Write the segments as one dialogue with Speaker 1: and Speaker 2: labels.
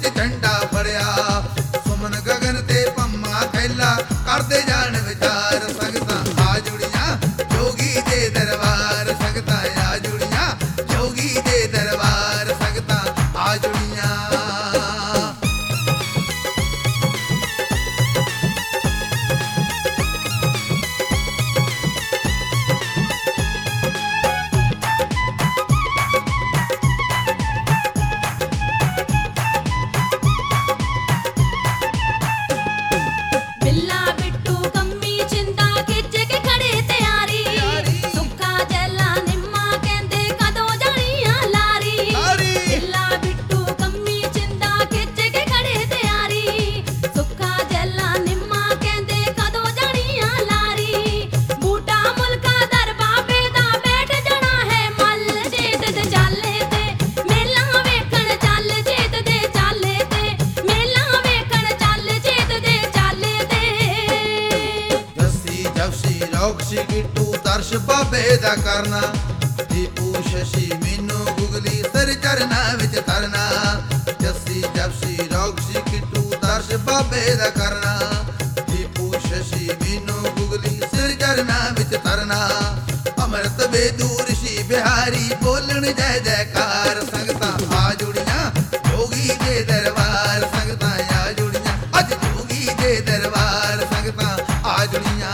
Speaker 1: ਵਿੱਚ ਝੰਡਾ ਫੜਿਆ। ਸੁਮਨ ਗਗਨ ਤੇ ਪੰਮਾ ਥੈਲਾ ਕਰਦੇ ਜਾਣ ਵਿਚਾਰ। ਸੰਗਤਾਂ ਆ ਜੁੜੀਆਂ ਜੋਗੀ ਦੇ ਦਰਬਾਰ। ਸੰਗਤਾਂ ਆ ਜੁੜੀਆਂ ਜੋਗੀ ਦੇ ਦਰਬਾਰ। ਸੰਗਤਾਂ ਆ ਜੁੜੀਆਂ। ਰੌਕਸੀ ਕਿੱਟੂ ਦਰਸ਼ ਬਾਬੇ ਦਾ ਕਰਨਾ। ਦੀਪੂ ਸ਼ਸ਼ੀ ਮੈਨੂੰ ਗੁਗਲੀ ਸਿਰ ਚਰਨਾਂ ਵਿੱਚ ਤਰਨਾ। ਜੱਸੀ ਜਪਸੀ ਰੌਕਸੀ ਕਿੱਟੂ ਦਰਸ਼ ਬਾਬੇ ਦਾ ਕਰਨਾ। ਦੀਪੂ ਸ਼ਸ਼ੀ ਮੈਨੂੰ ਗੁਗਲੀ ਸਿਰ ਚਰਨਾਂ ਵਿੱਚ ਤਰਨਾ। ਅੰਮ੍ਰਿਤ ਵੇਦੂ ਰਿਸ਼ੀ ਬਿਹਾਰੀ ਬੋਲਣ ਜੈ ਜੈਕਾਰ। ਸੰਗਤਾਂ ਆ ਜੁੜੀਆਂ ਜੋਗੀ ਦੇ ਦਰਬਾਰ। ਸੰਗਤਾਂ ਆ ਜੁੜੀਆਂ ਅੱਜ ਜੋਗੀ ਦੇ ਦਰਬਾਰ। ਸੰਗਤਾਂ ਆ ਜੁੜੀਆਂ।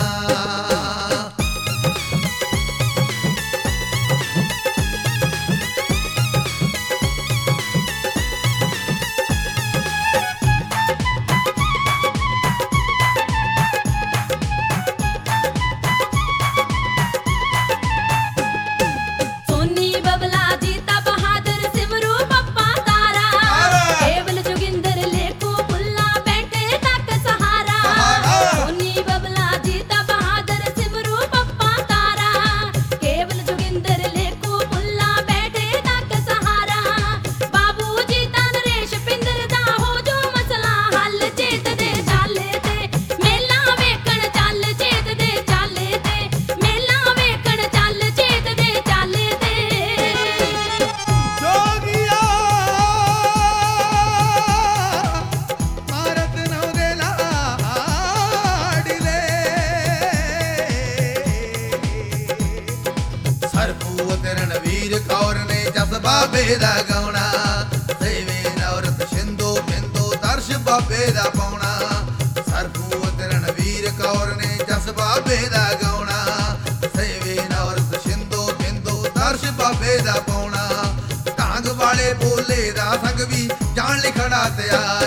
Speaker 1: ਰਣਵੀਰ ਕੌਰ ਨੇ ਜਸ ਬਾਬੇ ਦਾ ਗਾਉਣਾ। ਸੇਵੇ ਨੌਰਤ ਸਿੰਧੂ ਬਿੰਦੂ ਦਰਸ਼ ਬਾਬੇ ਦਾ ਪਾਉਣਾ। ਸਰਬੂਤ ਰਣਵੀਰ ਕੌਰ ਨੇ ਜਸ ਬਾਬੇ ਦਾ ਗਾਉਣਾ। ਸੇਵੇ ਨੌਰਤ ਸਿੰਧੂ ਬਿੰਦੂ ਦਰਸ਼ ਬਾਬੇ ਦਾ ਪਾਉਣਾ। ਢਾਂਗ ਵਾਲੇ ਬੋਲੇ ਦਾ ਸੰਗ ਵੀ ਜਾਣ ਲਿਖੜਾ ਤਿਆਰ।